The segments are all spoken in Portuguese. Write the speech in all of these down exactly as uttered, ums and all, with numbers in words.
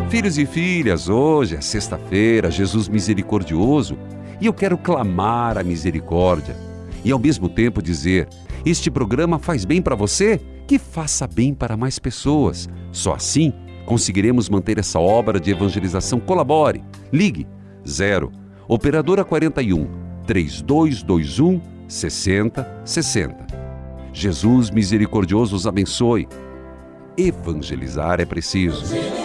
Filhos e filhas, hoje é sexta-feira, Jesus misericordioso, e eu quero clamar a misericórdia e ao mesmo tempo dizer: este programa faz bem para você, que faça bem para mais pessoas. Só assim conseguiremos manter essa obra de evangelização. Colabore. Ligue zero Operadora quarenta e um, três dois dois um, seis zero seis zero. Jesus misericordioso os abençoe. Evangelizar é preciso.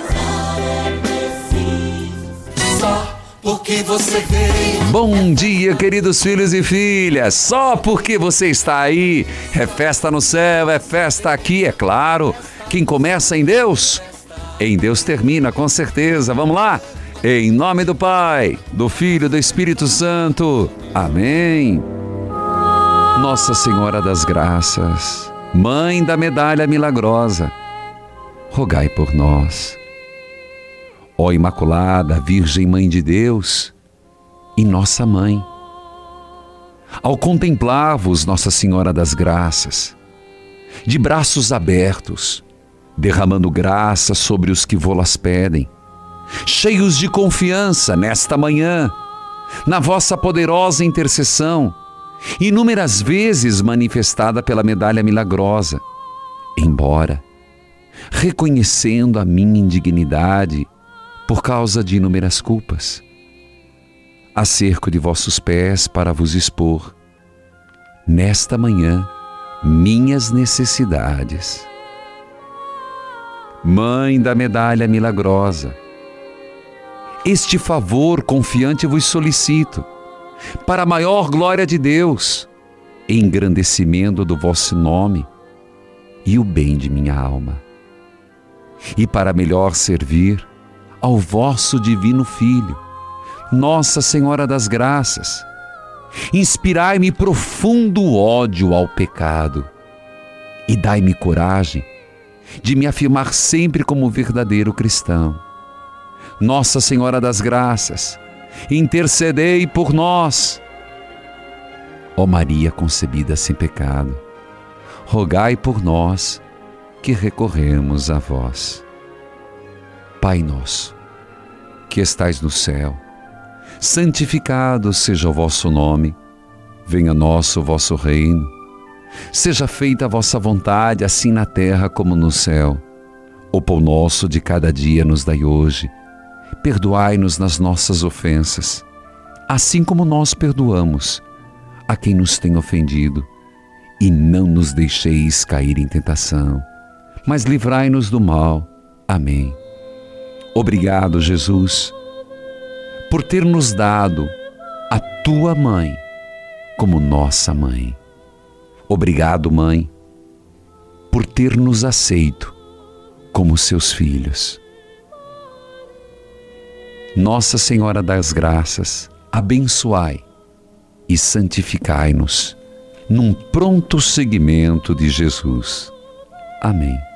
Só porque você veio. Bom dia, queridos filhos e filhas. Só porque você está aí. É festa no céu, é festa aqui, é claro. Quem começa em Deus, em Deus termina, com certeza. Vamos lá? Em nome do Pai, do Filho e do Espírito Santo. Amém. Nossa Senhora das Graças, Mãe da Medalha Milagrosa, rogai por nós. Ó Imaculada Virgem Mãe de Deus e Nossa Mãe, ao contemplar-vos, Nossa Senhora das Graças, de braços abertos, derramando graça sobre os que vô-las pedem, cheios de confiança nesta manhã, na vossa poderosa intercessão, inúmeras vezes manifestada pela medalha milagrosa, embora reconhecendo a minha indignidade por causa de inúmeras culpas, acerco de vossos pés para vos expor, nesta manhã, minhas necessidades. Mãe da medalha milagrosa, este favor confiante vos solicito, para a maior glória de Deus, engrandecimento do vosso nome e o bem de minha alma, e para melhor servir ao vosso divino Filho, Nossa Senhora das Graças, inspirai-me profundo ódio ao pecado e dai-me coragem de me afirmar sempre como verdadeiro cristão. Nossa Senhora das Graças, intercedei por nós. Ó Maria concebida sem pecado, rogai por nós que recorremos a vós. Pai nosso, que estais no céu, santificado seja o vosso nome, venha a nós o vosso reino, seja feita a vossa vontade, assim na terra como no céu. O pão nosso de cada dia nos dai hoje, perdoai-nos nas nossas ofensas, assim como nós perdoamos a quem nos tem ofendido, e não nos deixeis cair em tentação, mas livrai-nos do mal. Amém. Obrigado, Jesus, por ter nos dado a tua mãe como nossa mãe. Obrigado, Mãe, por ter nos aceito como seus filhos. Nossa Senhora das Graças, abençoai e santificai-nos num pronto seguimento de Jesus. Amém.